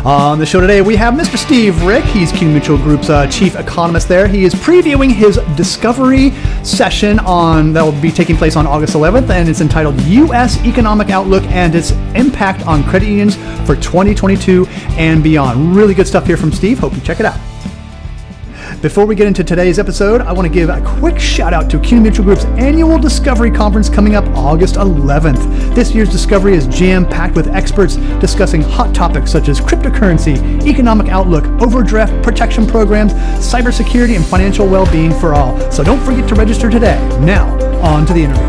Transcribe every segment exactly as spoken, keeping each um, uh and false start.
On the show today, we have Mister Steve Rick. He's CUNA Mutual Group's uh, chief economist there. He is previewing his discovery session on that will be taking place on August eleventh, and it's entitled U S Economic Outlook and Its Impact on Credit Unions for twenty twenty-two and Beyond. Really good stuff here from Steve. Hope you check it out. Before we get into today's episode, I want to give a quick shout out to CUNA Mutual Group's annual Discovery Conference coming up August eleventh. This year's Discovery is jam-packed with experts discussing hot topics such as cryptocurrency, economic outlook, overdraft protection programs, cybersecurity, and financial well-being for all. So don't forget to register today. Now, on to the interview.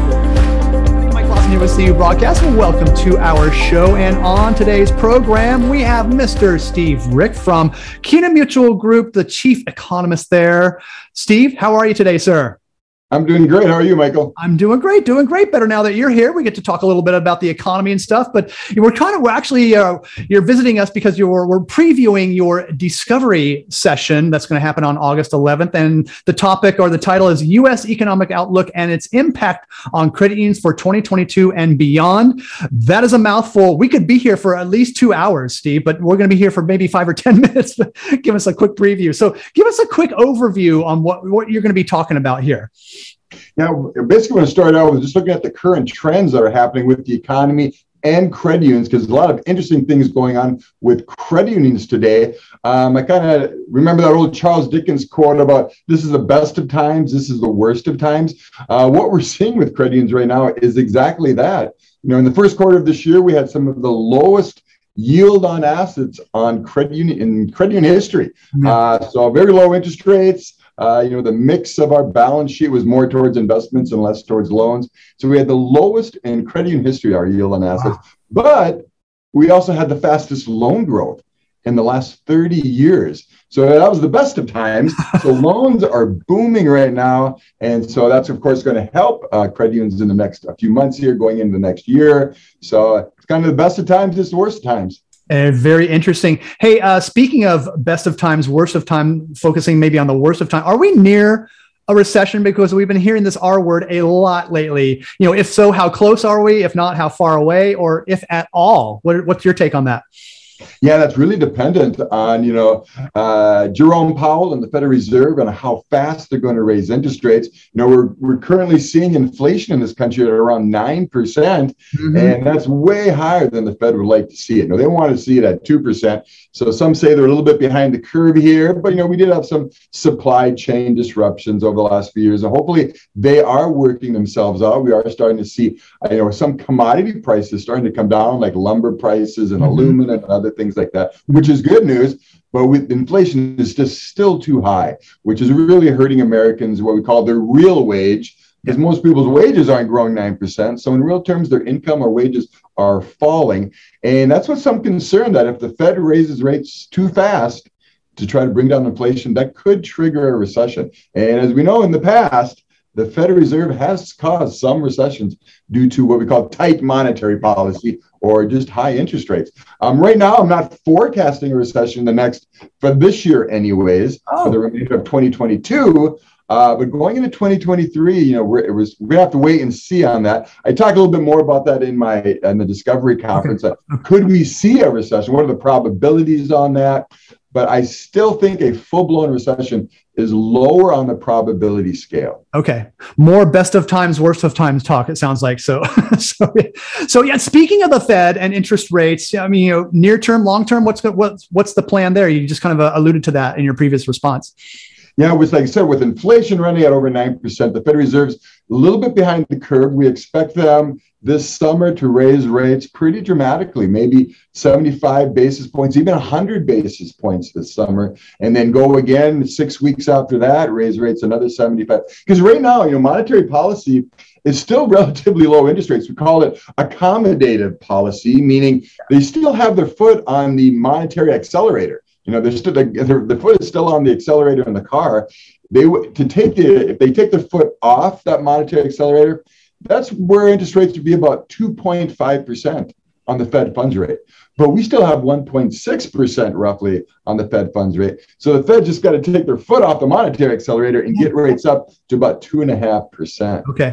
Here with C U Broadcast. Welcome to our show, and on today's program we have Mister Steve Rick from CUNA Mutual Group, the chief economist there. Steve, how are you today, sir? I'm doing great. How are you, Michael? I'm doing great, doing great. Better now that you're here. We get to talk a little bit about the economy and stuff, but we're kind of, we're actually, uh, you're visiting us because you're, we're previewing your discovery session that's going to happen on August eleventh. And the topic or the title is U S Economic Outlook and Its Impact on Credit Unions for twenty twenty-two and Beyond. That is a mouthful. We could be here for at least two hours, Steve, but we're going to be here for maybe five or ten minutes. Give us a quick preview. So give us a quick overview on what, what you're going to be talking about here. Yeah, basically, want to start out with just looking at the current trends that are happening with the economy and credit unions, because there's a lot of interesting things going on with credit unions today. Um, I kind of remember that old Charles Dickens quote about this is the best of times, this is the worst of times. Uh, what we're seeing with credit unions right now is exactly that. You know, in the first quarter of this year, we had some of the lowest yield on assets on credit union in credit union history. Mm-hmm. Uh, so very low interest rates. Uh, you know, the mix of our balance sheet was more towards investments and less towards loans. So we had the lowest in credit union history, our yield on assets. Wow. But we also had the fastest loan growth in the last thirty years. So that was the best of times. So loans are booming right now. And so that's, of course, going to help uh, credit unions in the next a few months here, going into the next year. So it's kind of the best of times, it's the worst of times. Uh, very interesting. Hey, uh, speaking of best of times, worst of time, focusing maybe on the worst of time, are we near a recession? Because we've been hearing this R word a lot lately. You know, if so, how close are we? If not, how far away? Or if at all? What, what's your take on that? Yeah, that's really dependent on, you know, uh, Jerome Powell and the Federal Reserve and how fast they're going to raise interest rates. You know, we're we're currently seeing inflation in this country at around nine percent, mm-hmm. and that's way higher than the Fed would like to see it. You know, they want to see it at two percent. So some say they're a little bit behind the curve here, but, you know, we did have some supply chain disruptions over the last few years, and hopefully they are working themselves out. We are starting to see, you know, some commodity prices starting to come down, like lumber prices and mm-hmm. aluminum and other things like that, which is good news. But with inflation is just still too high, which is really hurting Americans, what we call their real wage, because most people's wages aren't growing nine percent. So in real terms, their income or wages are falling. And that's what's some concern, that if the Fed raises rates too fast to try to bring down inflation, that could trigger a recession. And as we know in the past, the Federal Reserve has caused some recessions due to what we call tight monetary policy or just high interest rates. Um, right now, I'm not forecasting a recession the next, for this year anyways, oh. for the remainder of twenty twenty-two. Uh, but going into twenty twenty-three, you know, we're, it was, we're gonna have to wait and see on that. I talked a little bit more about that in my in the Discovery Conference. Okay. Uh, could we see a recession? What are the probabilities on that? But I still think a full-blown recession is lower on the probability scale. Okay. More best of times, worst of times talk, it sounds like. So, so, so yeah, speaking of the Fed and interest rates, I mean, you know, near term, long term, what's, what's, what's the plan there? You just kind of uh, alluded to that in your previous response. Yeah, it was like I said, with inflation running at over nine percent, the Federal Reserve's a little bit behind the curve. We expect them this summer to raise rates pretty dramatically, maybe seventy-five basis points, even one hundred basis points this summer, and then go again six weeks after that, raise rates another seventy-five. Because right now, you know, monetary policy is still relatively low interest rates. We call it accommodative policy, meaning they still have their foot on the monetary accelerator. You know, they're still, the, the foot is still on the accelerator in the car. They to take the if they take their foot off that monetary accelerator, that's where interest rates would be about two point five percent on the Fed funds rate. But we still have one point six percent roughly on the Fed funds rate. So the Fed just got to take their foot off the monetary accelerator and get rates up to about two point five percent. Okay.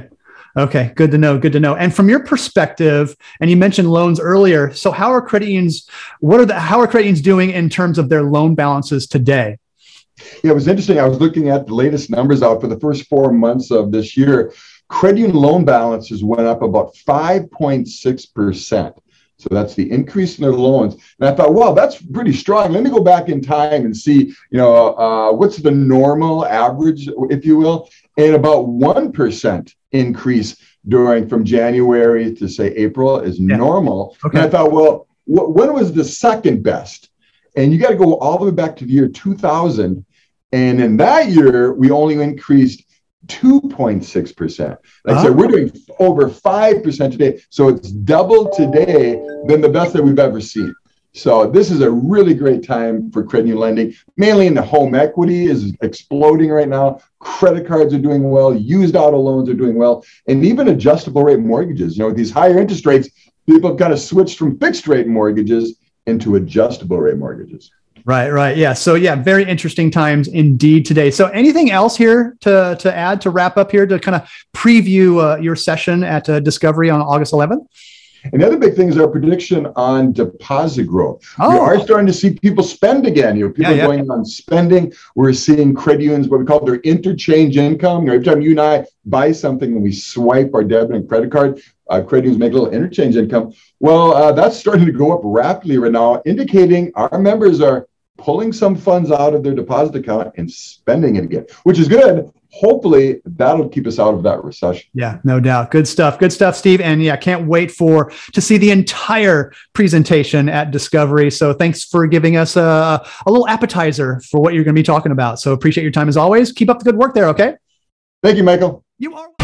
Okay, good to know. Good to know. And from your perspective, and you mentioned loans earlier, so how are credit unions? What are the how are credit unions doing in terms of their loan balances today? Yeah, it was interesting. I was looking at the latest numbers out for the first four months of this year. Credit union loan balances went up about five point six percent. So that's the increase in their loans. And I thought, wow, that's pretty strong. Let me go back in time and see, you know, uh, what's the normal average, if you will, and about one percent increase during from January to say April is yeah. normal. Okay. And I thought, well, wh- when was the second best? And you got to go all the way back to the year two thousand. And in that year, we only increased two point six percent. Like I oh. said, we're doing over five percent today. So it's double today than the best that we've ever seen. So this is a really great time for credit union lending, mainly in the home equity is exploding right now. Credit cards are doing well. Used auto loans are doing well. And even adjustable rate mortgages. You know, with these higher interest rates, people have kind of switched from fixed rate mortgages into adjustable rate mortgages. Right, right. Yeah. So yeah, very interesting times indeed today. So anything else here to, to add to wrap up here to kind of preview uh, your session at uh, Discovery on August eleventh? And the other big thing is our prediction on deposit growth. Oh. We are starting to see people spend again. You know, people yeah, yeah. going on spending. We're seeing credit unions, what we call their interchange income. You know, every time you and I buy something and we swipe our debit and credit card, uh, credit unions make a little interchange income. Well, uh, that's starting to go up rapidly right now, indicating our members are pulling some funds out of their deposit account and spending it again, which is good. Hopefully that'll keep us out of that recession. Yeah, no doubt. Good stuff. Good stuff, Steve. And yeah, can't wait for to see the entire presentation at Discovery. So thanks for giving us a, a little appetizer for what you're going to be talking about. So appreciate your time as always. Keep up the good work there. Okay. Thank you, Michael. You are.